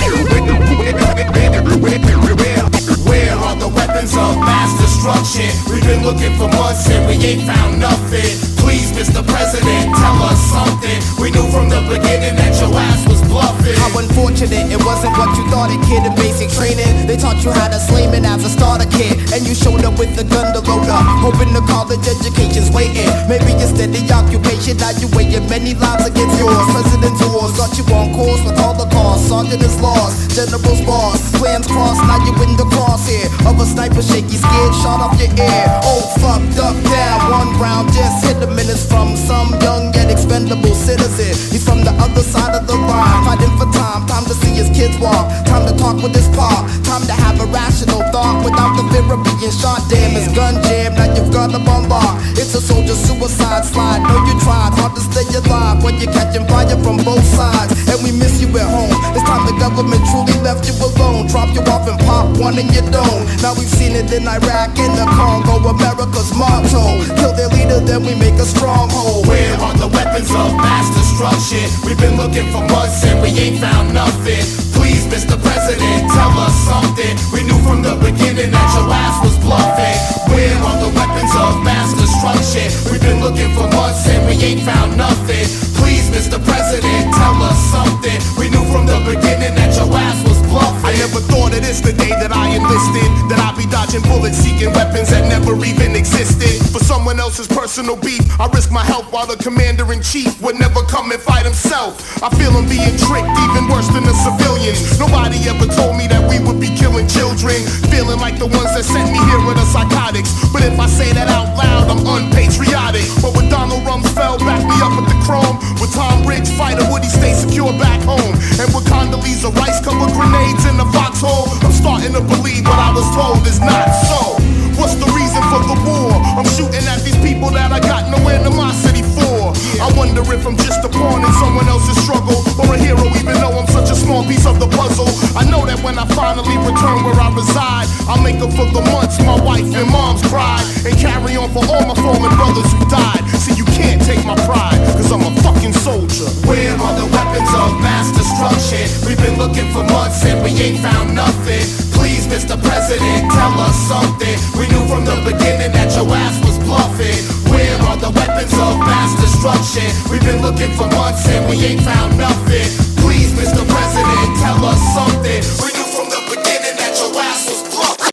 Where are the weapons of mass destruction? We've been looking for months and we ain't found nothing. Please, Mr. President, tell us something. We knew from the beginning that your ass was bluffing. How unfortunate, it wasn't what you thought it, kid. In basic training, they taught you how to slay men as a starter kid. And you showed up with a gun to load up, hoping the college education's waiting. Maybe a steady occupation, now you weighing many lives against yours. President's wars got you on course with all the cars. Sergeant is lost, general's boss. Plans crossed, now you in the crosshair of a sniper, shaky, scared, shot off your ear. Oh, fucked up down, one round just hit him. Minutes from some young yet expendable citizen. He's from the other side of the line, fighting for time. Time to see his kids walk, time to talk with his pa. Time to have a rational thought without the fear of being shot. Damn, his gun jam, now you've got a bomb bar. It's a soldier suicide slide. Know you tried hard to stay alive when you're catching fire from both sides. And we miss you at home. It's time the government truly left you alone. Drop you off and pop one in your dome. Now we've seen it in Iraq and the Congo, America's motto. Kill their leader, then we make a stronghold. Where are the weapons of mass destruction? We've been looking for months and we ain't found nothing. Please, Mr. President, tell us something. We knew from the beginning that your ass was bluffing. Where are the weapons of mass destruction? We've been looking for months and we ain't found nothing. Please, Mr. President, tell us something. We knew from the beginning that your ass was bluffing. I never thought of this the day that I enlisted, that I'd be dodging bullets, seeking weapons that never even existed. For someone else's personal beef, I risk my health while the commander-in-chief would never come and fight himself. I feel him being tricked, even worse than the civilians. Nobody ever told me that we would be killing children, feeling like the ones that sent me here are the psychotics. But if I say that out loud, I'm unpatriotic. But with Donald Rumsfeld back me up with the chrome, with Tom Riggs fighter, would he stay secure back home? And with Condoleezza Rice cover grenades in the foxhole, I'm starting to believe what I was told is not so. What's the reason for the war? I'm shooting at these people that I got no animosity for. I wonder if I'm just a pawn in someone else's struggle, or a hero even though I'm such a small piece of the puzzle. I know that when I finally return where I reside, I'll make up for the months my wife and mom's cried, and carry on for all my fallen brothers who died. See, you can't take my pride, cause I'm a fucking soldier. Where are the weapons of mass destruction? We've been looking for months and we ain't found nothing. Please, Mr. President, tell us something. We knew from the beginning that your ass was bluffing. Where are the weapons of mass destruction? We've been looking for months and we ain't found nothing. Please, Mr. President, tell us something. We knew from the beginning that your ass was bluffing.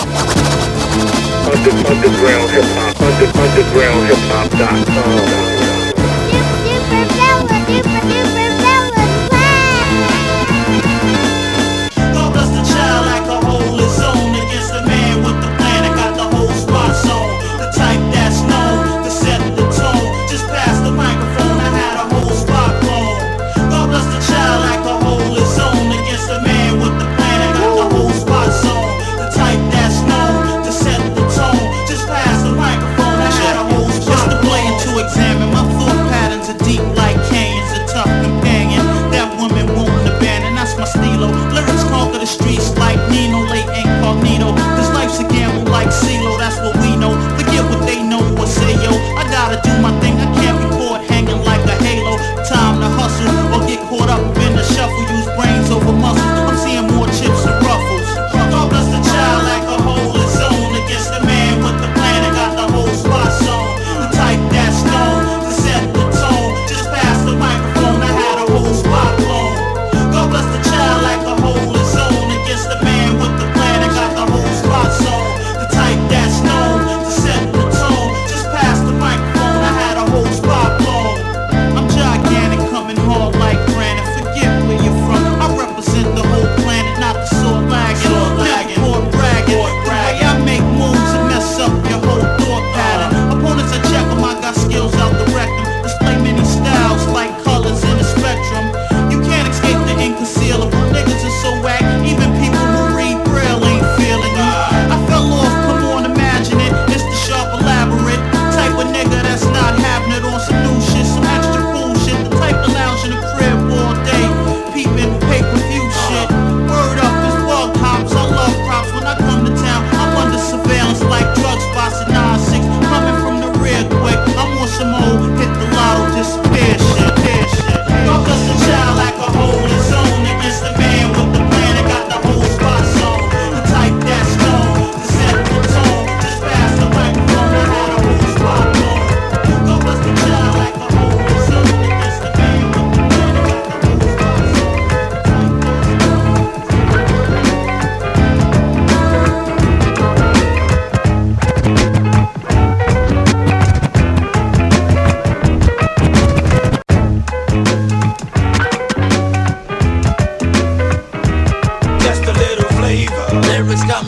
Underground hip hop, undergroundhiphop.com. Examine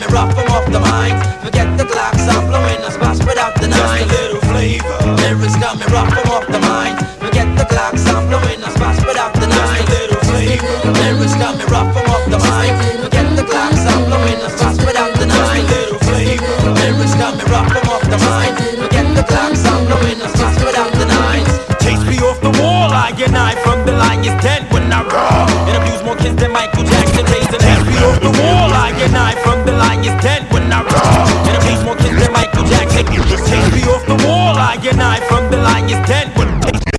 me rough them off the mind. Forget the clocks, I'm blowing the spots without the nine. Just a little flavor. Lyrics got me rough them off the mind. Forget the clocks, I'm blowing the spots without the nine. Just a little flavor. Lyrics got me rough them off the mind. Forget the clocks, I'm blowing the spots without the nine. Just a little flavor. Lyrics got me rough them off the mind. Forget the clocks, I'm blowing the spots without the nines. Chase me off the wall, I get knife from the lion's den when I roar. And abuse more kids than Michael Jackson raising hell. Chase me off the wall, I get knife from the lion's den when I roar. And abuse more kids than Michael Jackson. Chase me off the wall, I get knife from the lion's den when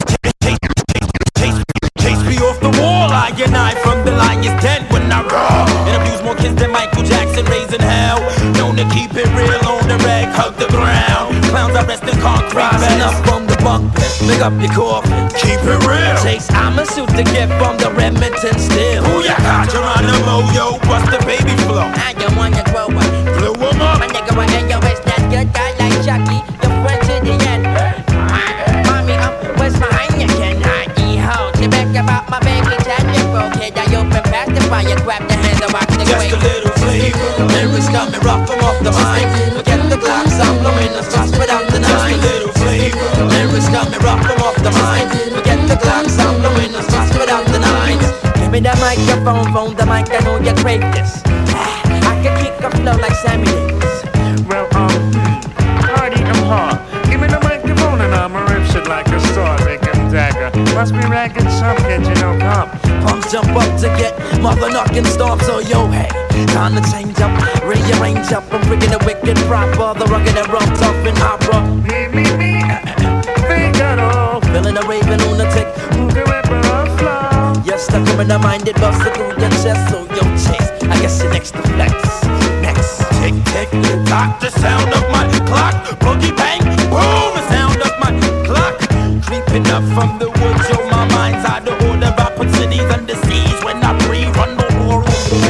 chase me off the wall, I get knife from the lion's den when I roar. And abuse more kids than Michael Jackson raising hell. Known to keep it real on the rag, hug the ground. Clowns are resting concrete. Rising up from the bunk bed, pick up your coffin. Keep it real. Chase, I'ma shoot the gift from the Remington still. Who ya got? Geronimo, yo, bust the baby flow. I don't wanna grow up. Blew him up. My nigga, my yo, is that good guy like Chucky? The friend to the end. Mommy, where's my Heineken? Ho, you back about my baby Tanya broke head. I open past the fire, grab the hand and watch the Just a little flavor. Lyrics got me rough them off the mind. Forget the clocks, I'm blowing the spots without the nine. Just a little flavor. Lyrics got me rough them off the mind. Forget the clocks, I'm blowing the spots without the nines. Give me the microphone, phone the mic, I know you crave this. I can kick a flow like Sammy Davis. Well, party I'm hard. Give me the microphone and I'ma rip shit like a sword, make him dagger. Must be ragging some kid, you know, come. Punks jump up to get mother knocking storm, so yo, hey, time to change up, rearrange up. I'm bringing the wicked proper, the rugged and rough, tough and opera. Me, Figaro. Feeling a raving lunatic, who can rip it off flow? You're stuck in the mind, it busted through your chest, so yo, Chase, I guess you're next to flex. Next, tick, tick, tock, the sound of my clock. Boogie bang, boom, the sound of my clock. Creeping up from the woods, yo, my mind's out of order. I put cities under siege when I breathe, run the roar.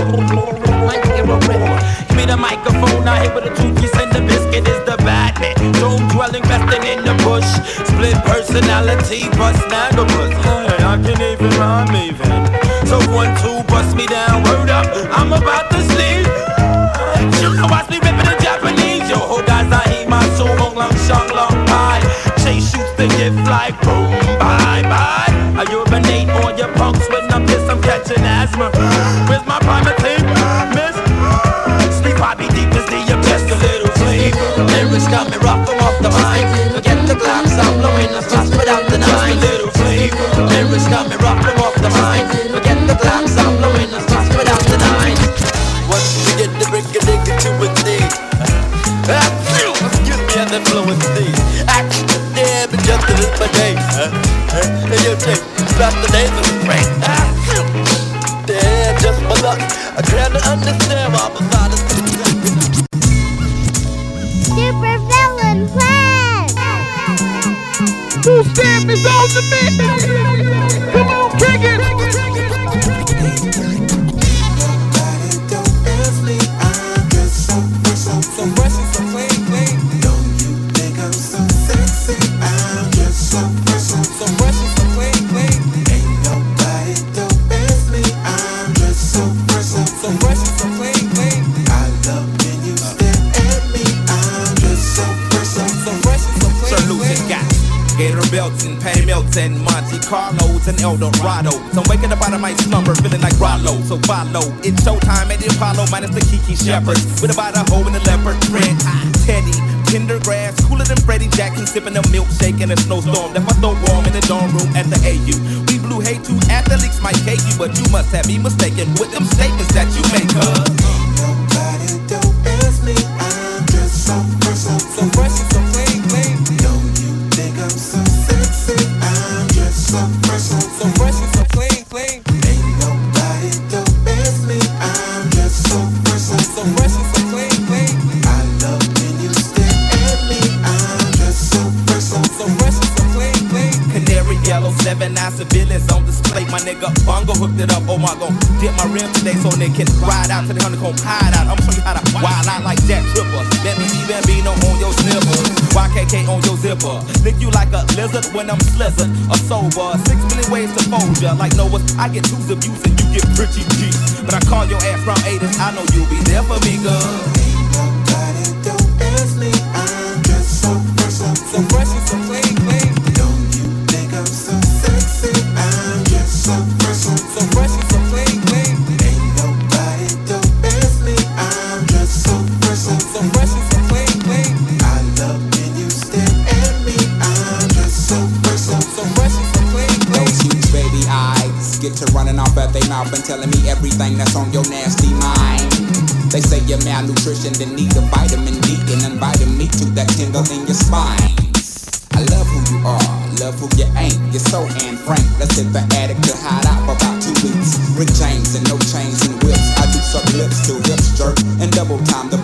Give me the microphone, I hit with a 2-piece and the biscuit is the Batman. Dome dwelling, resting in the bush. Split personality, bust nagabus. Hey, I can even rhyme even. So 1, 2, bust me down, word up, I'm about to sleep. You know watch me ripping in Japanese. Yo, ho guys, I eat my soul, long, long, shang, long pie. Chase shoots the gift like boom, bye, bye. I urinate on your punks when I'm pissed, I'm catching asthma. Where's my private team, miss? Sleep, I be deep as the abyss, a little flavor. Lyrics got me rough them off the mind. Forget the clocks, I'm blowing the spots without the nine. Just a little flavor. Lyrics got me rough them off the mind. Forget the clocks, I'm blowing the spots without the nine. Once we get the break a nigga to a thing. Excuse me, and the flow is these. Damn, it just is my day. And you take about the days of spring. Damn, just my luck. I can't understand why I'm a lot of Super Villain Plan. Two Stamp is on the mix. Come on, kick it. So fresh and so clean, clean. Don't you think I'm so sexy? I'm just so fresh, so fresh and so clean, clean. Ain't nobody dope as me. I'm just so fresh, so fresh and so clean, clean. I love when you stare at me. I'm just so fresh, so fresh and so clean, Solution got Gator belts and Patty Melts and Monte Carlos and Eldorado. So I'm waking up out of my slumber feeling like Rollo. So follow, it's showtime at the Apollo minus the Kiki Shepherds. With about a hoe in the leopard print. Teddy, Pendergrass, cooler than Freddie Jackson, sipping a milkshake in a snowstorm. Left my throat warm in the dorm room at the AU. We blew hay to athletes might cake you, but you must have me mistaken with them statements that you make. Nobody dope as me. I'm just so fresh, so fresh and so clean, clean. Don't you think I'm so sexy? I'm just so fresh, so fresh and so clean, clean. Ain't nobody dope as me. I'm just so fresh, so fresh and so clean, clean. I love when you stare at me. I'm just so fresh, so fresh and so clean, clean. Canary yellow, 7 9 civilians on display. My nigga Bongo hooked it up. Oh my god, dip my rim today so they can ride out to the honeycomb hide out. I'ma show you how to wild out like Jack Tripper. Let me be Bambino on your snipper. YKK on your zipper. Lick you like a lizard when I'm slizzard. A sober, 6 million ways to fold ya. Like Noah, I get 2's abuse and you get pretty deep. But I call your ass round 8 and I know you'll be there for me, girl. so fresh and so clean, clean. Don't you think I'm so sexy? I'm just so fresh and so clean, clean. Ain't nobody dope as me. I'm just so fresh and so clean, clean. I love when you stare at me. I'm just so fresh and so clean, clean. Those huge baby eyes get to running off at their mouth and telling me everything that's on your nasty mind. They say you're malnutrition, then need a vitamin D, and inviting me to that tingle in your spine. I love who you are, love who you ain't. You're so Anne Frank. Let's hit the attic to hide out for about 2 weeks. Rick James and no chains and whips. I do suck lips till hips jerk and double time the